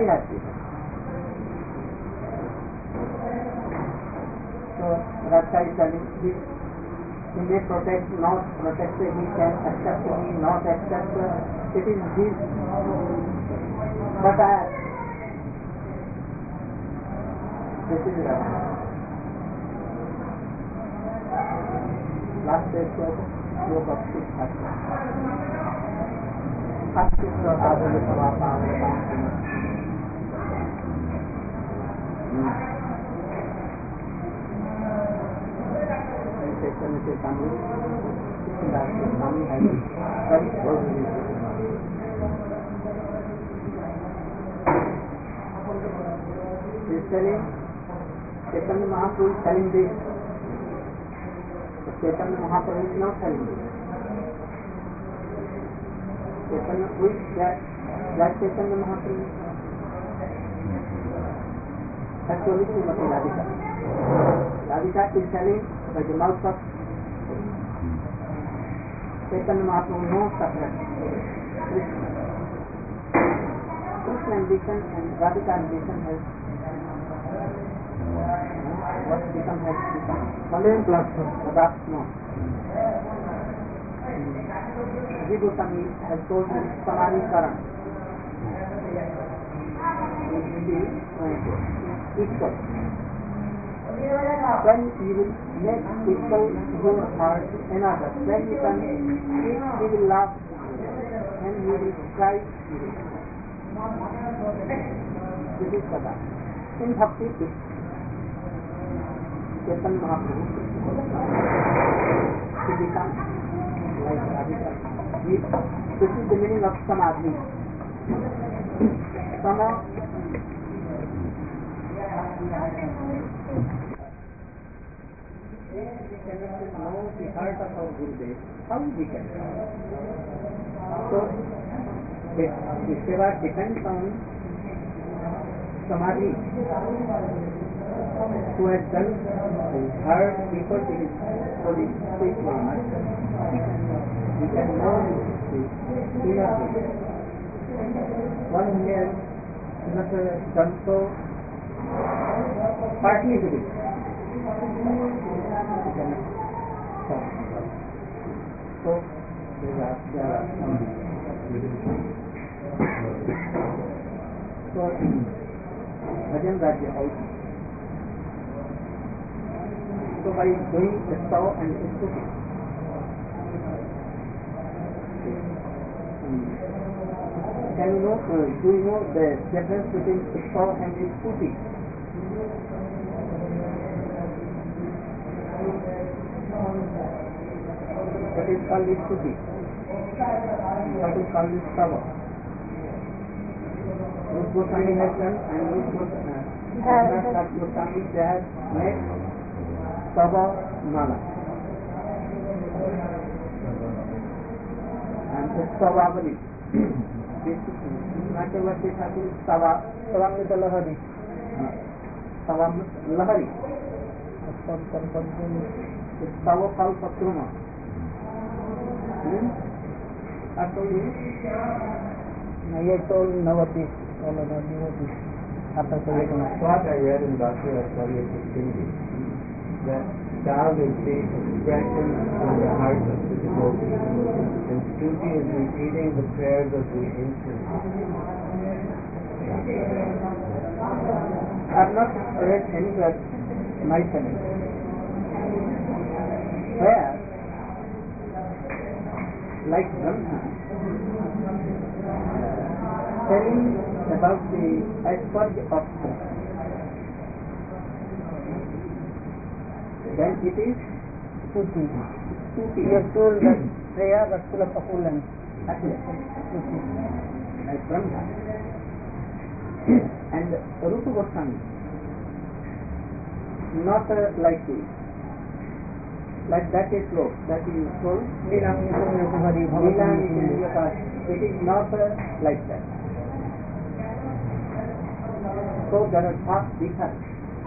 very nice people. So Radha is telling this, he may protect, not protect, he can accept me, not accept, it is his. But this is Radha. Last day श्लोक of 6 अस्तित्व साधन समापादन चैतन्य चेतावनी है इसलिए चैतन्य महापुरुष telling this. Chaitanya Mahaprabhu is not telling this. Chaitanya, who is that Chaitanya Mahaprabhu? Actually, Srimati Radhika. Radhika is telling by the mouth of Chaitanya Mahaprabhu, no separate. Krishna ambition and Radhika ambition has what become has become. Same platform. That's no. Vibhusami has told him Samadhi Karan. Equal. When you will make equal your heart another, then you can, he will laugh and he will cry. This is Sada. In Bhakti, Chaitanya Mahaprabhu, he becomes like Radhika. This is the meaning of Samadhi. Sama. We cannot know the heart of our Gurudev. How we can? So, the seva depends on Samadhi. Who has done heard people to his holy speech very much. We can know the inner thing. One who has not done so partly to it. So there are some. So Bhajan Rajya also. So by doing the saw and stuti, can you know? Do you know the difference between saw and stuti? What is called stuti? What is called sawa? Rupa Goswami has done, and Rupa Goswami they have made Sava Mala and Savavali. This Natyavati Thakur Sava Savamrita Lahari. Savamrita Lahari. Sava Kalpatruma. I told you. I told Navati. After I thought I read in Dr. Aswadi's Hindi that Dal is the expression from the heart of the devotee, and Stuti is repeating the prayers of the ancients. I have not read anywhere myself where, like Brahma, telling about the Aishwarya of Krishna. Then it is Stuti. You are told that Shreya was full of opulence. Like Brahma. And Rupa Goswami, not like this. Like that is slow. That is told. It is not like that. So there are thoughts different.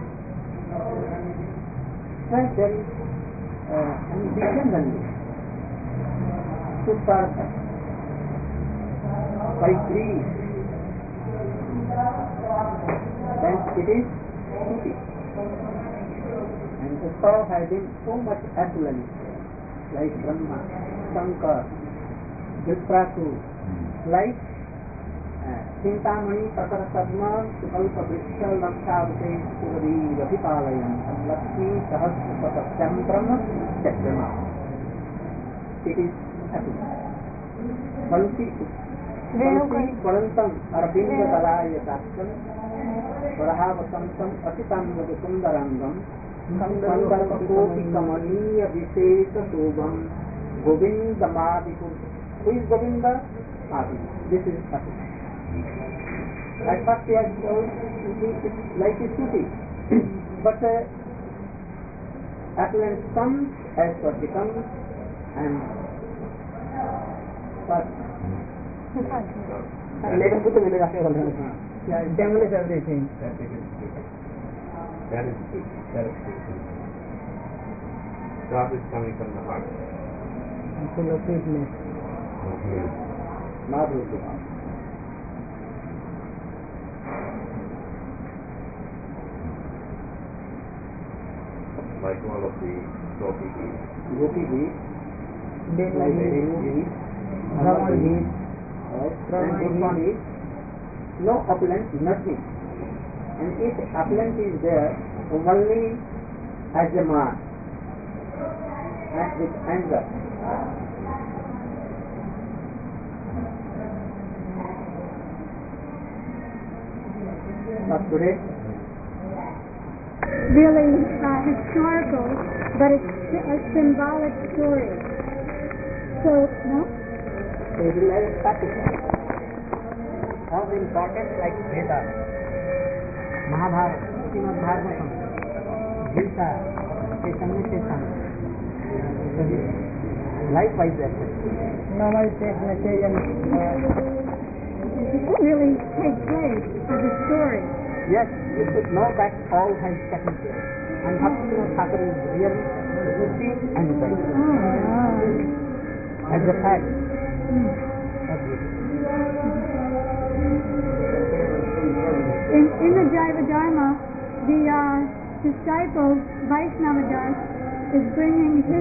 Then there is independently super by greed then it is Shruti. And Uddhava has been so much affluent, like Brahma, Shankar, Viprasu, like Chintamani, Prakarasarma, Sukalpa Vrishya, Lakshavate, Suri, Vapipalayan, Lakshmi, Sahasrapatam, Brahma, Chakrama. It is affluent. Bansi Varantam, Arvinda Dalaya Dastam, Varahavasantam, Atitam Sundarangam, Sandarpakopi Kamaniya Vishesha Shobham, Govinda Madhiku. Who is Govinda? Adi. This is affluent. At first he has told like a Shruti, but affluence comes as what becomes, and first लेकिन कुछ भी लगा के बोल रहे हैं stimulus everything. That is love is coming from the heart. Full of sweetness. Madhurya. Like all of the Gopi Geet. Gopi Geet, like Renu Geet, Brahma Geet, and Goswami, no opulence, nothing. And if opulence is there, only as a man, and with anger. But today, really historical, but it's a symbolic story. So, no? it is like practical. All the important like Veda, Mahabharata, Srimad Bhagavatam, Gita, Chaitanya Chaitanya. Likewise that. now I take message and It really takes place as a story. Yes, you should know that all has taken place. And Bhaktivinoda Thakur is really Buddhi and Vaishnav. As a fact. In the Jaiva Dharma, the disciple Vaishnava Das is bringing his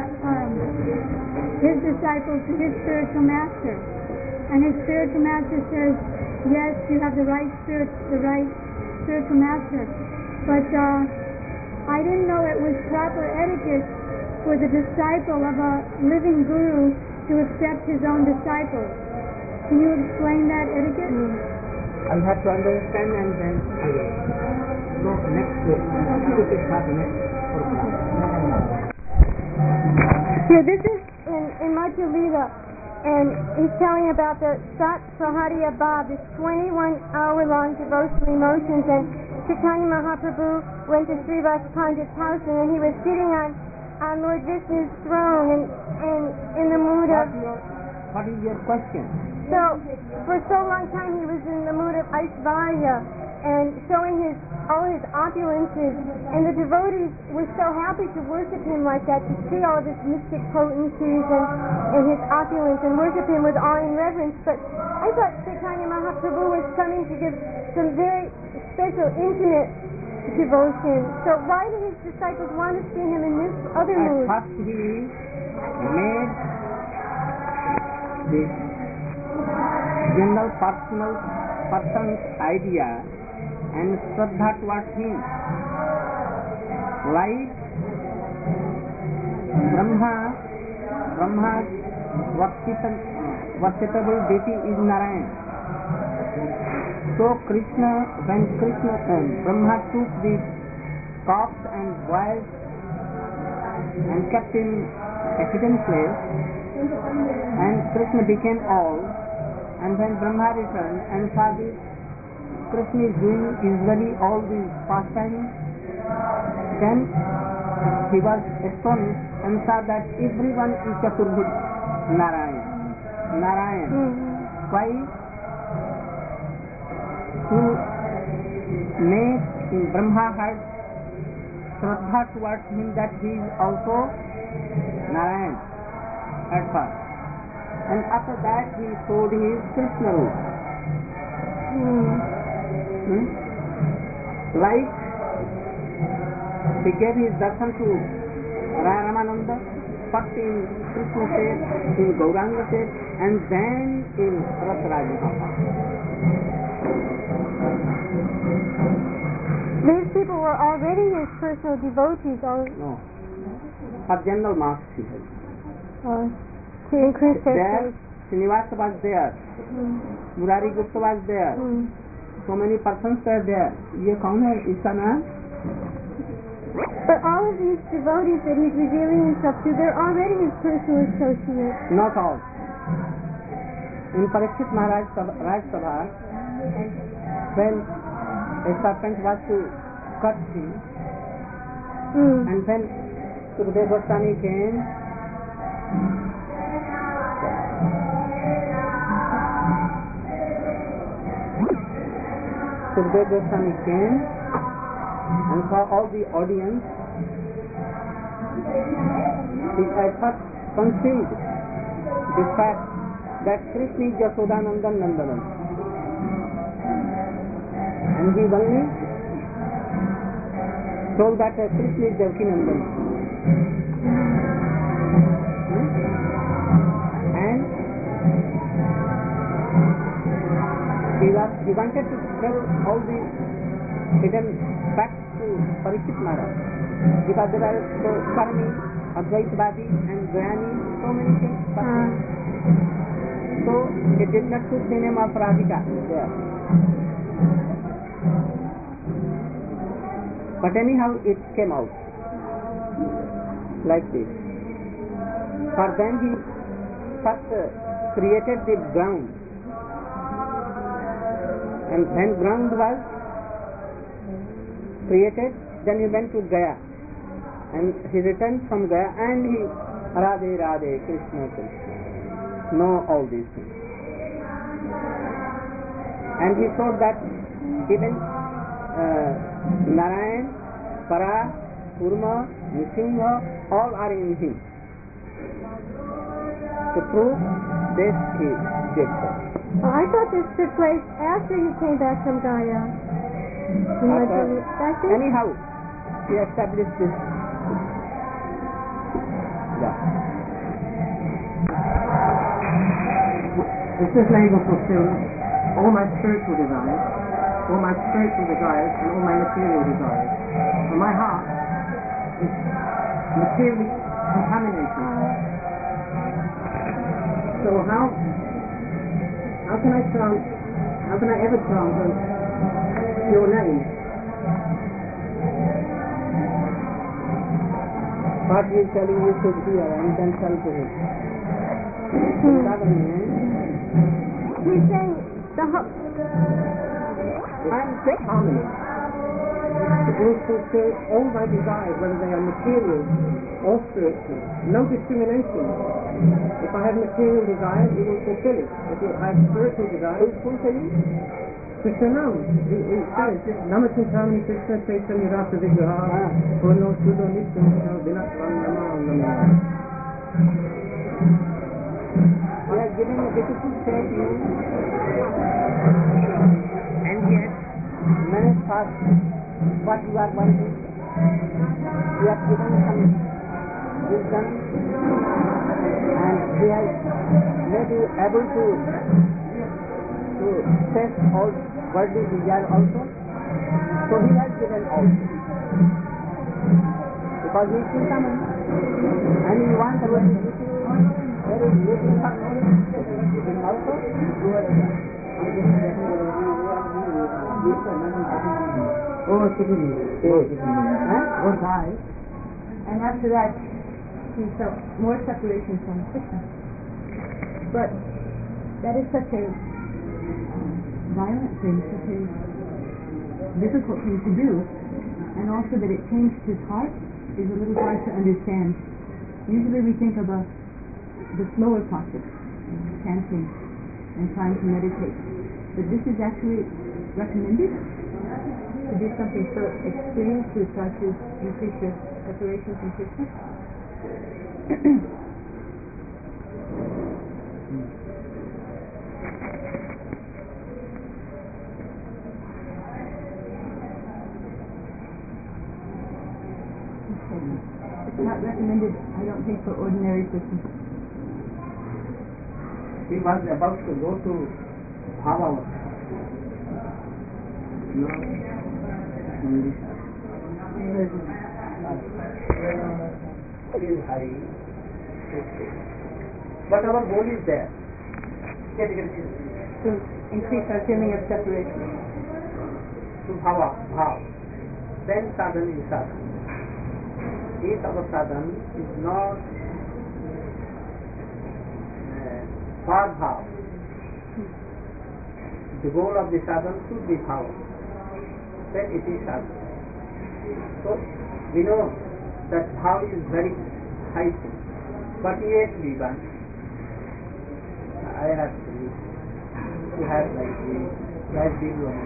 disciple to his spiritual master, and his spiritual master says, "Yes, you have the right spiritual master, but I didn't know it was proper etiquette for the disciple of a living guru to accept his own disciple. Can you explain that etiquette?" I have to understand and then I will go next to it. This is not the next program. Here, this is in Madhya Lila, and he's telling about the Sat Prahariya Bhav, this 21-hour-long devotional emotions, and Chaitanya Mahaprabhu went to Srivas Pandit's house, and then he was sitting on Lord Vishnu's throne, and in the mood of... What is your question? So, for so long time he was in the mood of Aishvarya, and showing all his opulences, and the devotees were so happy to worship him like that, to see all of his mystic potencies and his opulence, and worship him with awe and reverence. But I thought Chaitanya Mahaprabhu was coming to give some very special, intimate devotion. So why did his disciples want to see him in this other mood? At first he made the general person's idea and Shraddha towards him. Like Brahma's worshipable deity is Narayan. So when Brahma took the cocks and boys and kept in a hidden place, and Krishna became old, and when Brahma returned and saw this, Krishna is doing usually all these pastimes, then he was astonished and saw that everyone is Chaturbhuj Narayan. Why? To make in Brahma had Shraddha towards him that he is also Narayan at first. And after that he showed his Krishna root. Like he gave his darshan to Raya Ramananda, first in Krishna state, in Gauranga state, and then in Rasaraj Mahapad. These people were already his personal devotees. No. For general mass he has. To increase their There, faith. Srinivasa was there, Murari Gupta was there, so many persons were there. ये कौन है इसका नाम? But all of these devotees that he's revealing himself to, they're already his personal associates. Not all. In Parikshit Maharaj Raj Sabha, when a serpent was to cut him, and when Sukadeva Goswami came, Sukadeva Goswami came and saw all the audience. He at first conceived the fact that Krishna is Yashodanandan Nandanan, and he only told that Krishna is Devaki Nandan, and he wanted to tell all the hidden facts to Parikshit Maharaj, because there are so Karmi, Advaitavadi and Dhyani, so many things. So it did not suit the name of Radhika there. But anyhow it came out like this. For then he first created the ground, and when ground was created, then he went to Gaya, and he returned from Gaya, and he Radhe Radhe Krishna Krishna, know all these things, and he showed that even Narayan, Para, Kurma, Nrsimha, all are in him. To prove this he did so. I thought this took place after he came back from Gaya. Anyhow, he established this. Yeah. This is able to fulfill all my spiritual desires, all my spiritual desires, and all my material desires. For my heart is materially contaminated. So how can I chant? How can I ever chant your name? What he is telling you should hear and then tell to him. He's saying I'm great harmony. It will fulfill all my desires, whether they are material or spiritual. No discrimination. If I have material desires, it will fulfill it. If I have spiritual desires, it will fulfill it. Krishna Nam. It says, Namachintamani Krishna Chaitanya Rasa Vigraha Purno Shuddha Nitya Nitya Vinatvam Nama. He has given a difficult state to you, and yet managed fast what you are wanting. He has given some wisdom, and he has made you able to test all worldly desire also. So he has given also, because he is Chintaman, and he wants the world to be there is little for giving also. Or died, and after that he felt more separation from Krishna. But that is such a violent thing, such a difficult thing to do, and also that it changed his heart is a little hard to understand. Usually we think of the slower process, chanting and trying to meditate, but this is actually recommended to do something so extreme to try to increase your separation from Krishna. It's not recommended, I don't think, for ordinary persons. He was about to go to Bhava. No, only is high. But our goal is there. To increase our feeling of separation. To Bhava, Bhav. Then sadhana is sadhana. If our sadhana is not for Bhav, the goal of the sadhana should be Bhava. Then it is sadhana. So we know that Bhav is very high thing. But yet we want. I have to have like this one.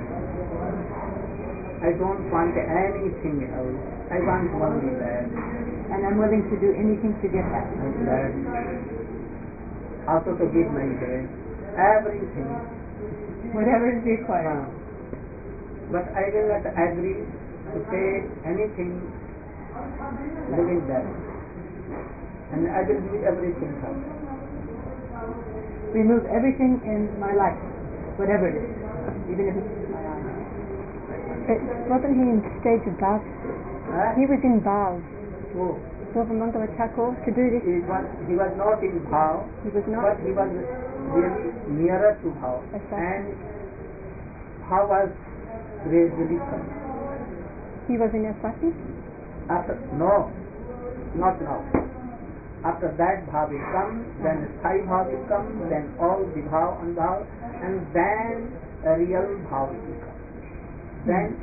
I don't want anything else. I want only that. And I'm willing to do anything to get that. And that. Also to give my best. Everything. Whatever is required. But I will not agree to pay anything living that. And I will do everything else. Remove everything in my life, whatever it is, even if it's my own. But wasn't he in the stage of Bhav? He was in Bhav. Oh. Govamangala Thakur to do this. He was not in Bhav, He was not. but he was really nearer to Bhav. Exactly. And Bhav was gradually coming. He was in Aswati? No, not now. After that Bhav will come, then Sthai Bhav will come, then all the Bhav and Bhav, and then a real Bhav will come. Then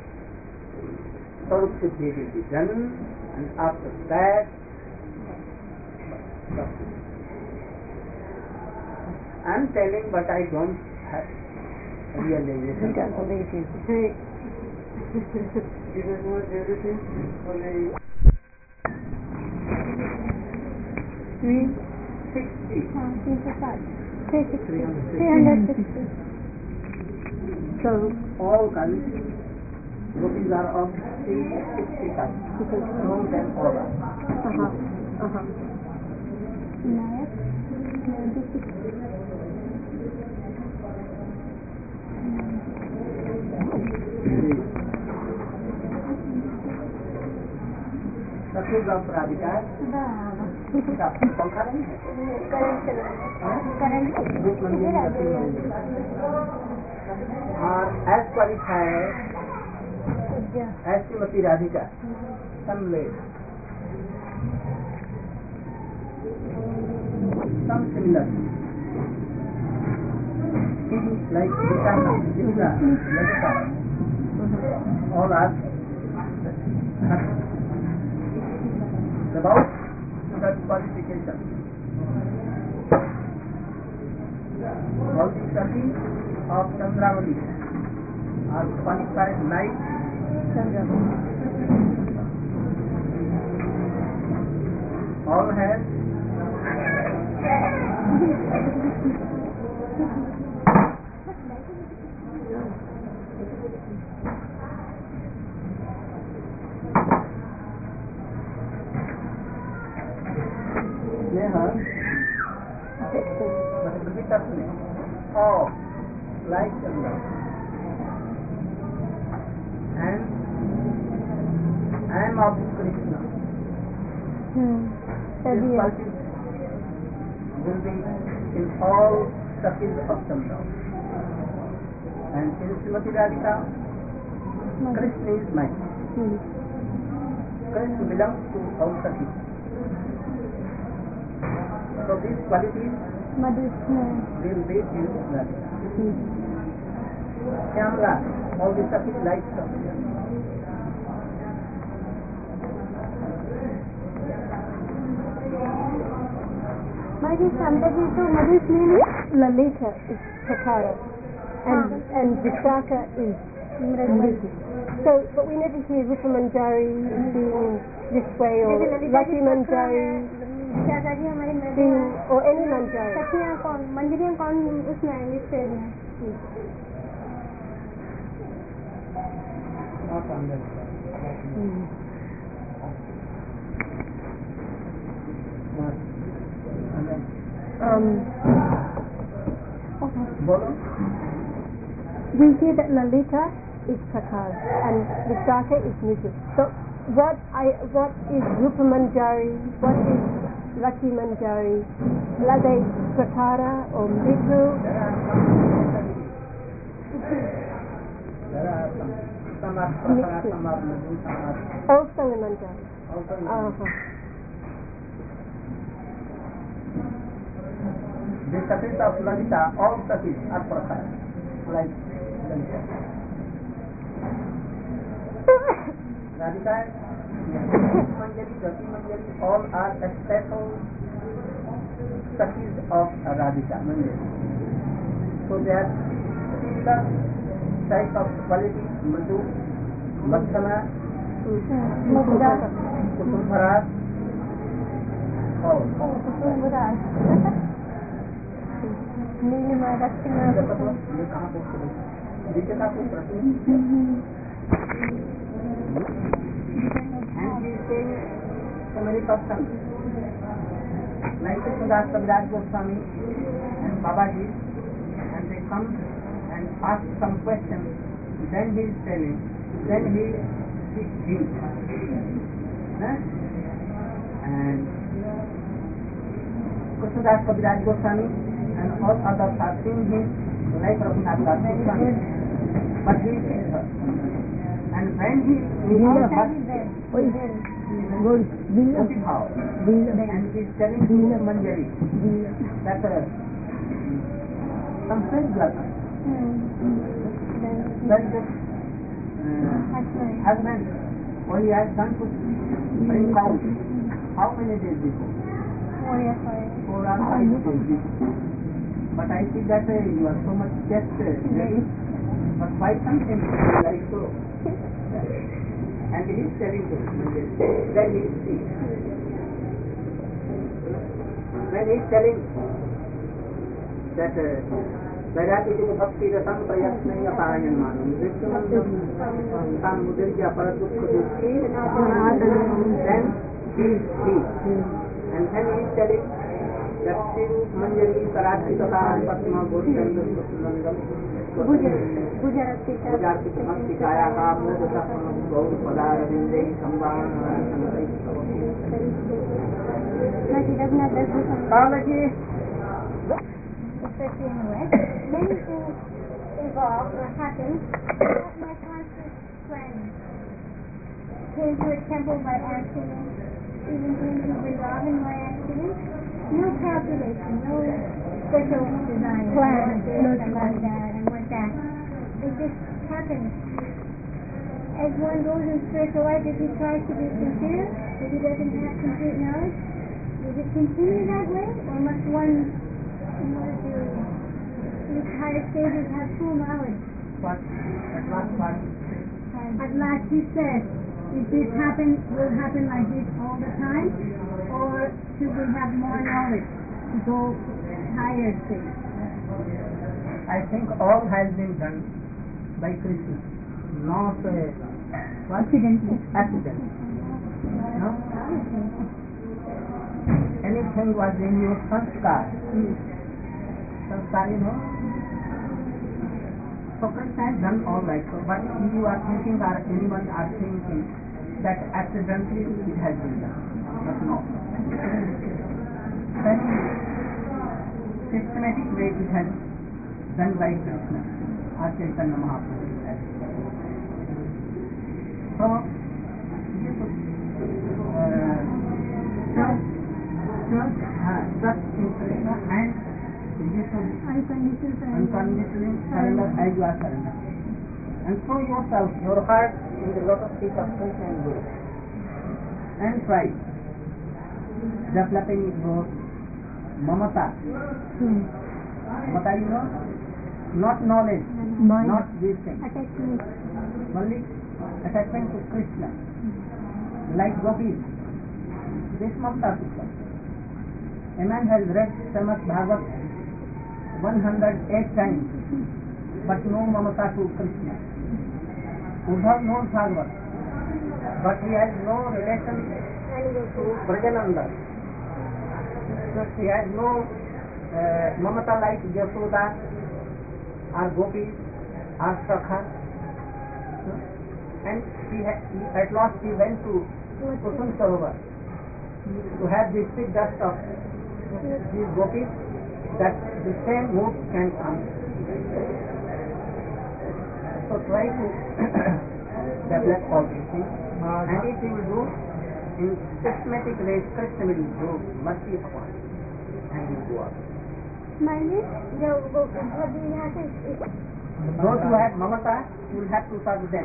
Sarup Siddhi will be done, and after that I'm telling, but I don't have realization. We don't believe you. This is more everything. 360. 360. So all kinds gopis are of 360 kinds. Know them all. Satu of Radhika. पंखा नहीं है और एस qualifier एस श्रीमती राधिका समलेट some similar like Gitana, Gita, Lalita, all are about that qualification. All the study of Chandravali are qualified like Chandravali. All have all like Chandra. And I am of Krishna. This quality will be in all Sakis of Chandra. And in Srimati Radhika, Krishna is mine. Krishna belongs to all Sakis. So these qualities will be in Radhika. Shyamla, all the Sakis like Shyamla. Madhu Sambhaji, so Madhu's name is Lalita, is Prakara, and Vishaka is Mriti. So, but we never hear Rupa Manjari being this way, or Rati Manjari being, or any Manjari. मंजरियाँ कौन उसमें है list में? Not under Bolo. We hear that Lalita is Prakash and Vishaka is Nitya. So what is Rupa Manjari? What is Rati Manjari? Are they Prakara or Mritu? There are some are Prakara, some are Mritu, some are All Sangha Manjari. also the satis of Lalita, all satis are Prakara, like Lalita. Radhika, Manjari, Rati Manjari, all are special satis of Radhika Manjari. So they are similar type of quality, Madhu, Madhana, Kusumbharas, all. Nilima, Rakshima. ये कहाँ पहुँच गए? नीचे का कोई प्रश्न? And he is saying so many persons like Krishnadas Kaviraj Goswami and Babaji, and they come and ask some questions. Then he is telling. Then he speaks. And Krishnadas Kaviraj Goswami and all others are seeing him like Raghunath Das Goswami, but he sees her. And when he is her, and he is telling to Manjari that some friends blood. Then this husband, what he has done to bring cows, how many days before? 4 or 5 days before. But I see that you are so much just ready, but why something like so? And he is telling to Manjari, then he speaks. When he is telling that वैराग्य की भक्ति रसम प्रयत्न अपायन मानो मृत्युमंदम मुद्रिया पर दुख दुखी then he speaks and then he is telling that Sri Manjari Sarati Tata Patma Goswami Goswami Gujarati Bhakti Kaya Ka Moda Sapna Gaur Padara Vinde Sambhana Kalaji especially in the West, many things evolve or happen without my conscious planning. Came to a temple by accident, even came to Vrindavan by accident. No calculation, no special design. Plan, no like that, and like that. It just happens. As one goes in spiritual life, if he tries to be sincere, if he doesn't have complete knowledge, does it continue that way, or must one, in order to reach higher stages, have full knowledge? What? At last part? At last he said, if this will happen like this all the time, or should we have more knowledge to go higher stages? I think all has been done by Krishna, not Accidentally. accident. No? Anything was in your sanskar. Sanskar, you know? So Krishna has done all right. So, but you are thinking, or anyone are thinking that accidentally it has been done. But no. Very systematic way it has done by Krishna or Chaitanya Mahaprabhu. So, trust in Krishna and unconditionally surrender as you are surrender. And throw yourself, your heart in the lotus feet of Krishna and Guru. And try developing your mamata. Mamata, you know? Not knowledge, not these things. Only attachment to Krishna. Like gopis. This mamata system. A man has read Srimad Bhagavad 108 times, but no mamata to Krishna. Uddhav knows Bhagavad, but he has no relation to Brajananda. But he has no Mamata like Yashoda, or Gopis, or Sakha. And at last he went to Kusum Sarovar to have the stick dust of these Gopis, that the same mood can come. So try to develop all these things. And if you will do in systematic ways, Krishna will do mercy upon you and will go up. Those who have mamata, you will have to serve them.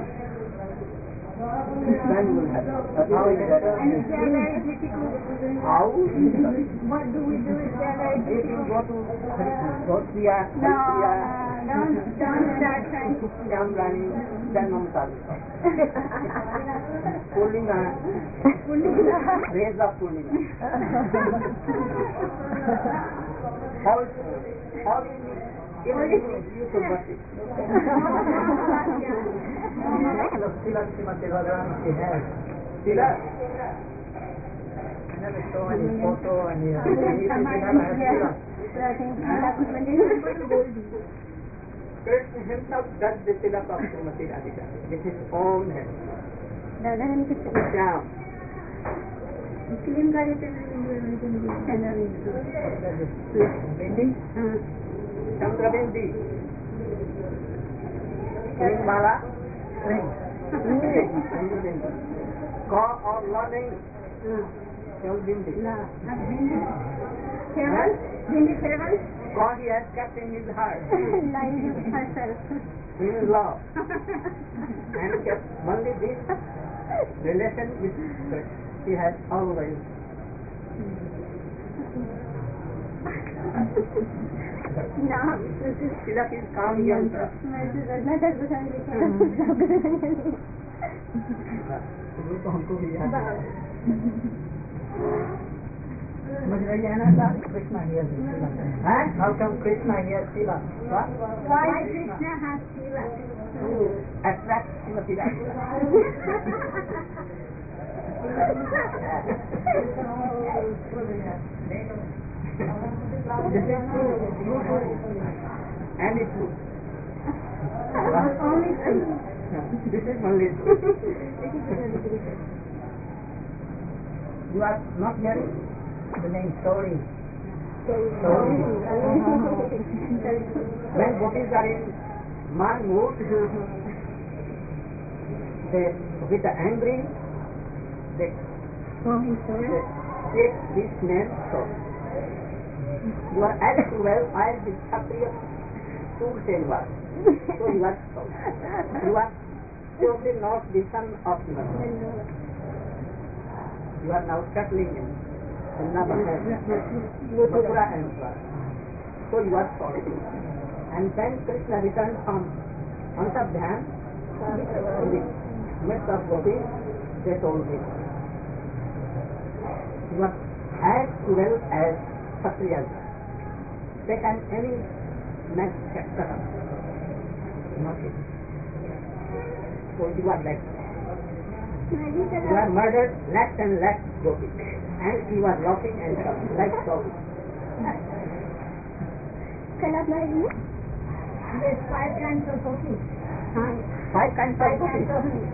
Then you will have. And if they are very difficult, How? what do we do if they are very If you difficult? go to Rotria, Don't start trying to Jamrani, then mamata will come. Pullinga, raise up Pullinga. How do you use the worship? Sila Srimati Radharani has. Sila. I never saw any photo and Krishna himself does the tilak of Srimati Radhika with his own hand. Yeah. Muslim का लेते हैं Chandra Bindi. String Mala. String. Chandra Bindi. Ka or learning. Keval Bindi. Keval God he has kept in his heart. lying herself. In his love. And kept only this relation with Krishna. He has always. Now, Tilak is calm yantra. तो हमको भी याद है समझ रही है ना sir Krishna here हैं how come Krishna here tilak why Krishna has tilak? attract Srimati Radhika this is true and it's true Only true. this is only true you are not hearing the main story. When gopis are in man mood, they with the angry, they take this name so. You are as well as the Kshatriya Sursenva. So you are so. You are surely not the son of the Lord. You are now settling in Mathura and Swaraj. So you are sorry. And when Krishna returned from Antardhyan, in the midst of gopis, they told him, you are as well as Kshatriyas. They can any next chapter. Not it. So you are like you are murdered left and left gopis. And he was laughing and like so. There's 5 kinds of gopis. 5 kinds of gopis.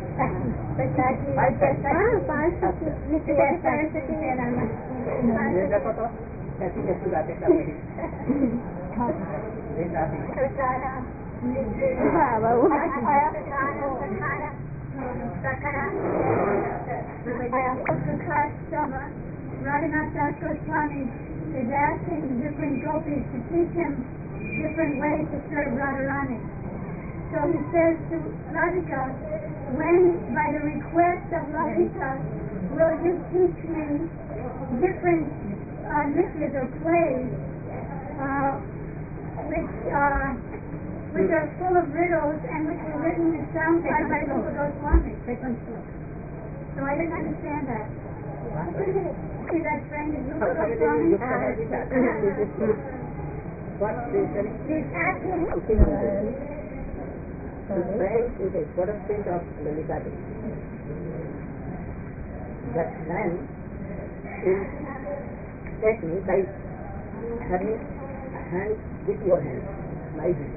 5 ये देखो तो कैसी कैसी बातें कर रही Radhanath Goswami is asking different gopis to teach him different ways to serve Radharani. So he says to Radhika, when by the request of Radhika, will you teach me different nittas or plays which are full of riddles and which were written in some by Rupa Goswami. So I didn't understand that. See that friend is Rupa Goswami? He's asking. What a think of Lalita Devi. That man is taken by having hand with your hand, like this.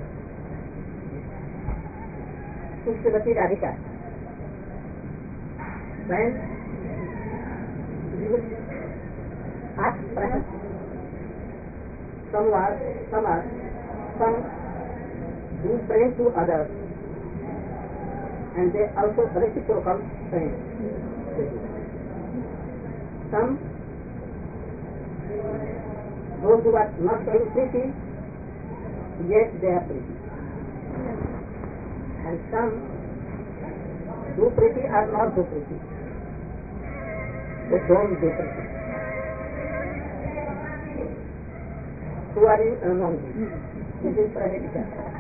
Pushavati Radhika. When you ask present, some do pray to others, and they also reciprocal pray. Some, those who are not very pretty, yet they are pretty. And some do pretty or not do pretty. They don't do pretty. Who are you among these? This is Pradipika.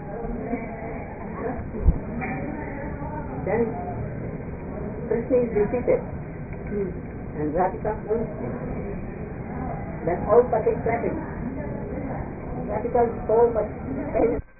Then Krishna is repeated. And Radhika only. Then all started clapping. Radhika is so much